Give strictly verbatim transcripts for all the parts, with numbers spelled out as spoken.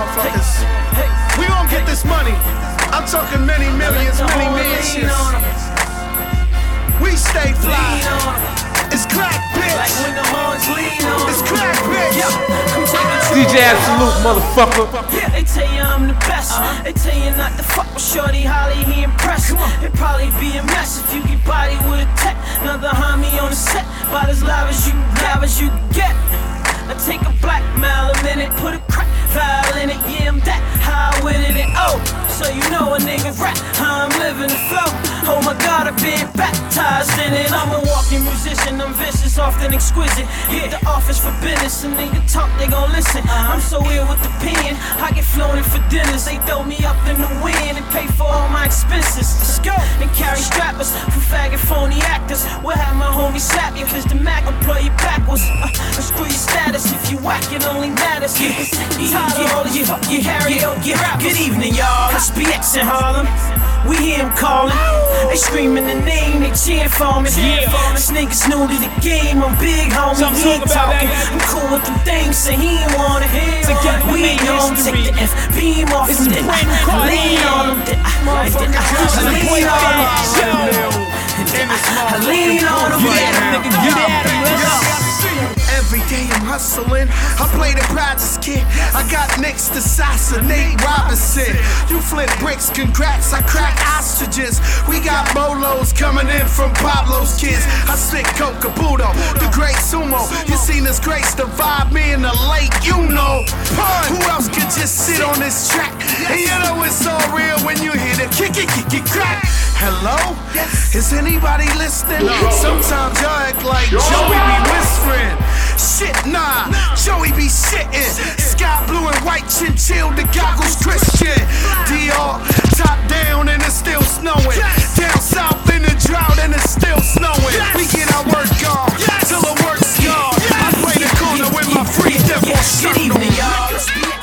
motherfuckers. We gon' get this money. I'm talking many millions, many mansions. We stay fly. It's crack, bitch. It's crack, bitch. D J Absolute, motherfucker. Yeah, they tell you I'm the best. Uh-huh. They tell you not to fuck with Shorty Holly, he impressed. It'd probably be a mess if you get body with a tech. Another homie on the set, about as live as you, live as you get. I take a black mile a minute, put a crack vial in it. Yeah, I'm that high with it. And oh, so you know a nigga rap, how I'm living the flow. Oh my God, I've been baptized in it. I'm a walking musician, I'm vicious, often exquisite. Hit the office for business, a nigga talk, they gon' listen. I'm so ill with the pen, I get flown in for dinners. They throw me up in the wind and pay for all my expenses. Let's go, and carry strappers for faggot phony actors. We'll have my homie slap you, cause the Mac will blow you backwards. Uh, and screw your status, if you whack it only matters. Yeah, yeah, yeah, yeah, yeah, yeah. Good evening, y'all, it's B X in Harlem. We hear him calling, they screaming the name, they cheering for me. Yeah. This nigga's new to the game, I'm big homie, so he ain't talking. I'm cool with them things, so he ain't wanna hear. We know him, take the F beam off him, then I lean on him, then I lean on him. I lean on him, yeah. Every day I'm hustling. I play the Prodigy kid. I got next to Sasa, Nate Robinson. You flip bricks, congrats. I crack ostriches. We got bolos coming in from Pablo's kids. I spit Coke Caputo, the great sumo. You seen this grace, the vibe, me in the lake, you know. Pun. Who else could just sit on this track? And you know it's all real when you hear the kick it, kick it, crack. Hello? Yes. Is anybody listening? No. Sometimes y'all act like Joey be whispering. Shit, nah, Joey be shitting. Sky blue and white chinchilla, the goggles Christian. Dior, top down and it's still snowing. Down south in the drought and it's still snowing. We get our work on till the work's gone. I play the corner with my free devil shirt on. Good evening, y'all.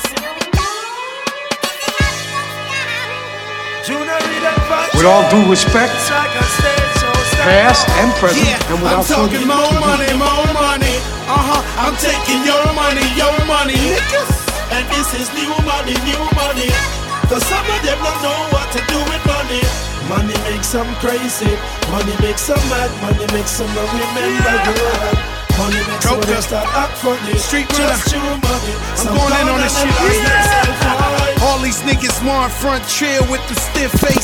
With all due respect, past and present, yeah, and without I'm talking more money, more money. Uh-huh, I'm taking your money, your money, niggas. And this is new money, new money. Cause some of them don't know what to do with money. Money makes some crazy, money makes some mad, money makes some not remember God. Money makes some just act funny. Street just you money. I'm going in on this shit right now. All these niggas want front chair with the stiff face.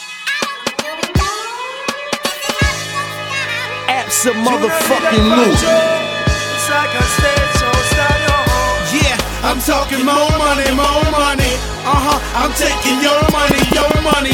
Abs a motherfucking loop. Yeah, I'm talking more money, more money. Uh-huh, I'm taking your money, your money.